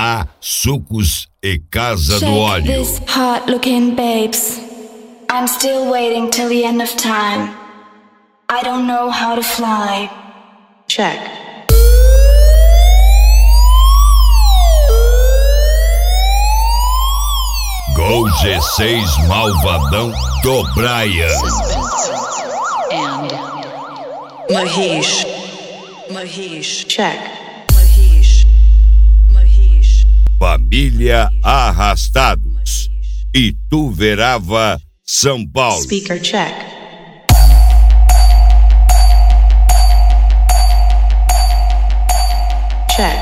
Maná, Sucos e Casa do Check Óleo. this hot-looking babes. I'm still waiting till the end of time. I don't know how to fly. Check. Gol G6 Malvadão do Brian. And Mahesh. Check. Mahesh. Família Arrastados. Ituverava, São Paulo. Speaker check. Check.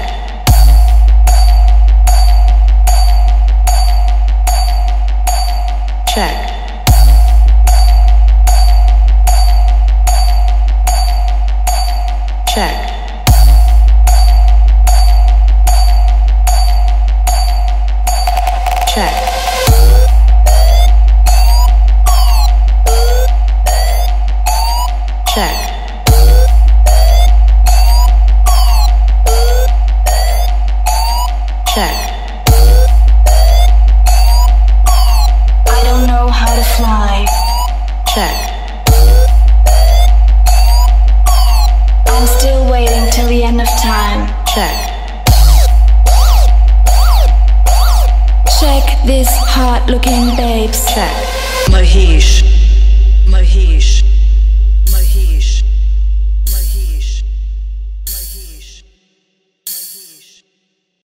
Check. Check. Check. Check. Check. I don't know how to fly. Check. I'm still waiting till the end of time. Check. Check this hot-looking babes. Check. Mahesh.